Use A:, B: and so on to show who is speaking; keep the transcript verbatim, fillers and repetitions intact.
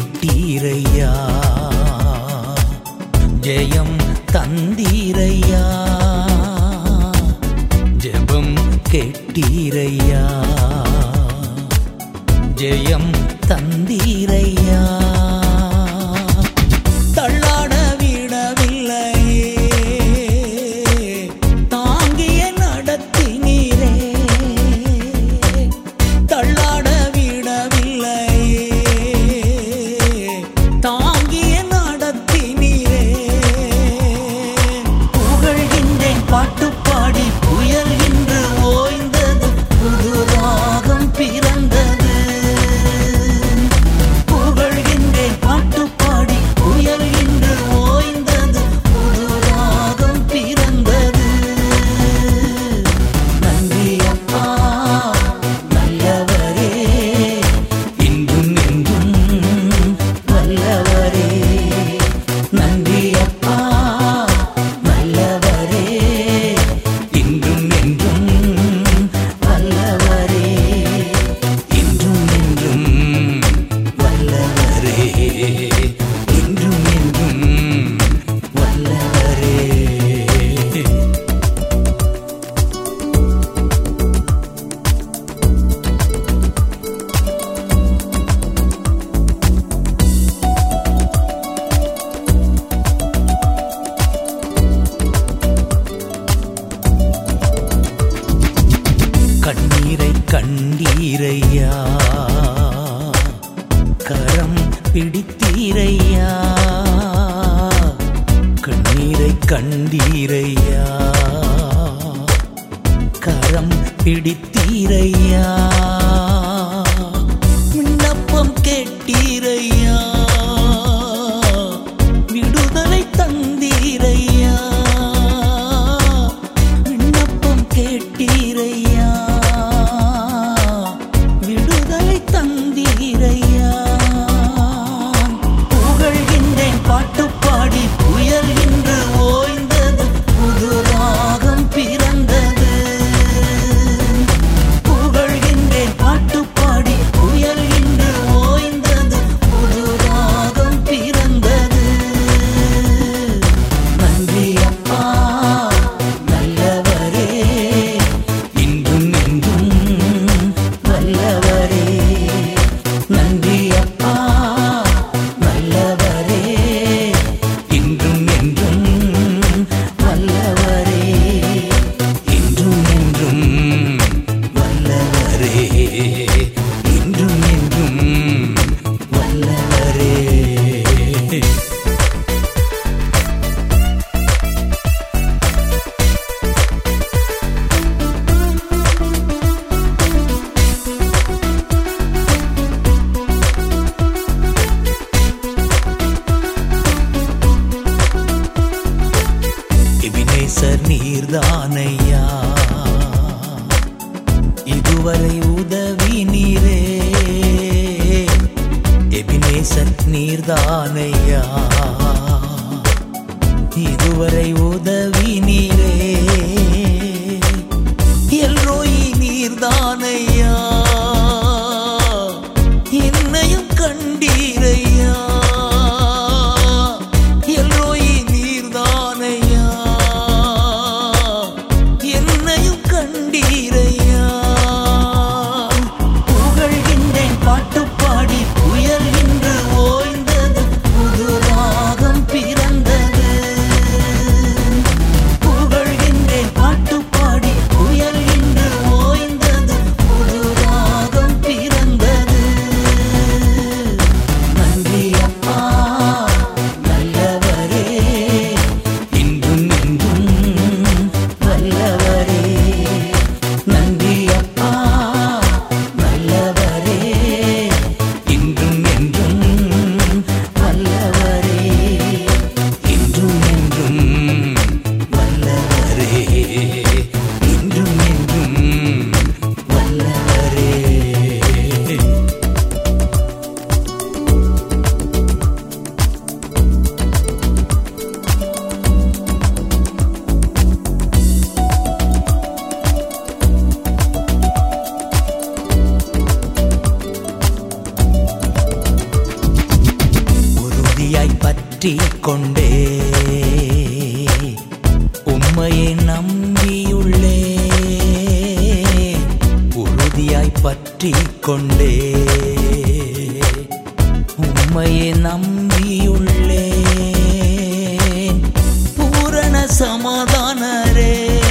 A: கேட்டீரையா, ஜெயம் தந்தீரையா, ஜெபம் கேட்டீரையா, ஜெயம் தந்தீரையா. தள்ளாட விடவில்லையே, தாங்கிய நடத்தினீரே. தள்ளாட விடவில்லையே, தாங்கிய நடத்தினீரே. புகழ்கின்றேன் பாட்டு பாடி, புயல் இன்று ஓய்ந்தது, புது ராகம் பிறந்தது. புகழ்கின்றேன் பாட்டு பாடி, புயல் இன்று ஓய்ந்தது, புது ராகம் பிறந்தது. நன்றி அப்பா நல்லவரே, இன்றும் என்றும் வல்லவரே. நன்றி அப்பா நல்லவரே, இன்றும் என்றும் வல்லவரே. இன்றும் என்றும் வல்லவரே, இன்றும் என்றும் வல்லவரே. கண்ணீரை கண்டீரையா, கரம் பிடித்தீரையா. கண்ணீரை கண்டீரையா, கரம் பிடித்தீரையா. விண்ணப்பம் கேட்டீரையா, விடுதலை தந்தீரையா. விண்ணப்பம் கேட்டீரையா, விடுதலை தந்தீரையா. புகழ்கின்றேன் பாட்டு பாடி, புயல் இன்று ஓய்ந்தது, புது ராகம் பிறந்தது. புகழ்கின்றேன் பாட்டு பாடி, புயல் இன்று ஓய்ந்தது, புது ராகம் பிறந்தது. நன்றி அப்பா நல்லவரே, இன்றும் என்றும் வல்லவரே. நன்றி அப்பா நல்லவரே, இன்றும் என்றும் வல்லவரே. இன்றும் என்றும் வல்லவரே, இன்றும் என்றும் வல்லவரே. எபினேசர் நீர்தானையா, இதுவரை உதவி நீரே. எபினேசர் நீர்தானையா, இதுவரை உதவி நீரே. எல்ரோயி நீர்தானையா, என்னையும் கண்டீரையா. எல்ரோயி நீர்தானையா, என்னையும் கண்டீரையா. புகழ்கின்றேன் பாட்டு பாடி, புயல் இன்று ஓய்ந்தது, புது ராகம் பிறந்தது. புகழ்கின்றேன் பற்றி கொண்டே உம்மையை நம்பியுள்ளே உறுதியாய் பற்றி கொண்டே உம்மையை நம்பியுள்ளே பூரண சமாதானரே